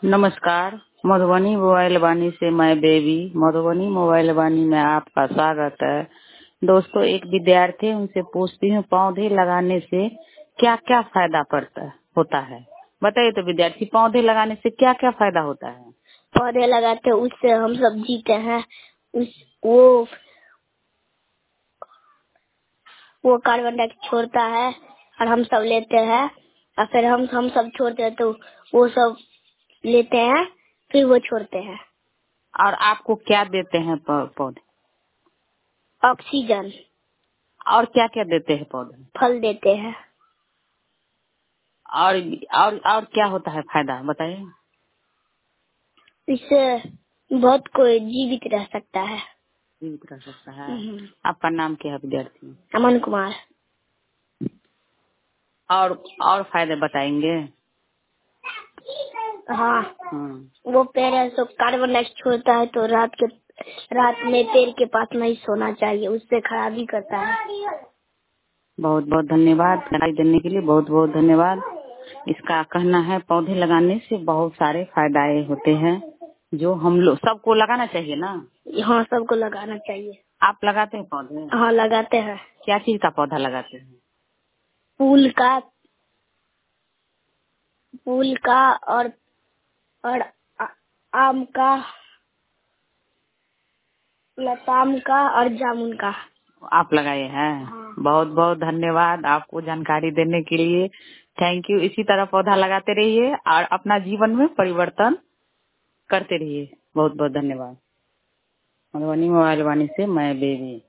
नमस्कार। मधुबनी मोबाइल वाणी से मैं बेबी। मधुबनी मोबाइल वाणी में आपका स्वागत है। दोस्तों, एक विद्यार्थी उनसे पूछती हूँ, पौधे लगाने से क्या क्या फायदा होता है? बताइए तो विद्यार्थी, पौधे लगाने से क्या क्या फायदा होता है? पौधे लगाते हैं, उससे हम सब जीते हैं। वो कार्बन डाइऑक्साइड छोड़ता है और हम सब लेते हैं, और फिर हम सब छोड़ते हैं तो वो सब लेते हैं, फिर वो छोड़ते हैं। और आपको क्या देते हैं पौधे? ऑक्सीजन। और क्या क्या देते हैं पौधे? फल देते हैं। और क्या होता है फायदा, बताइए। इससे बहुत कोई जीवित रह सकता है। जीवित रह सकता है। आपका नाम क्या है विद्यार्थी? अमन कुमार। और फायदे बताएंगे? हाँ। वो पेड़ है, सब कार्बन डाइऑक्साइड छोड़ता है, तो रात में पेड़ के पास नहीं सोना चाहिए, उससे खराबी करता है। बहुत बहुत धन्यवाद जानकारी देने के लिए। बहुत बहुत धन्यवाद। इसका कहना है, पौधे लगाने से बहुत सारे फायदे होते हैं, जो हम लोग सबको लगाना चाहिए ना। हाँ, सबको लगाना चाहिए। आप लगाते हैं पौधे? हाँ, लगाते हैं। क्या चीज का पौधा लगाते हैं? फूल का और आम का, लताम का और जामुन का। आप लगाए हैं? हाँ। बहुत बहुत बहुत धन्यवाद आपको जानकारी देने के लिए। Thank you. इसी तरह पौधा लगाते रहिए और अपना जीवन में परिवर्तन करते रहिए। बहुत बहुत धन्यवाद। मधुबनी मोबाइल वाणी से मैं बेबी।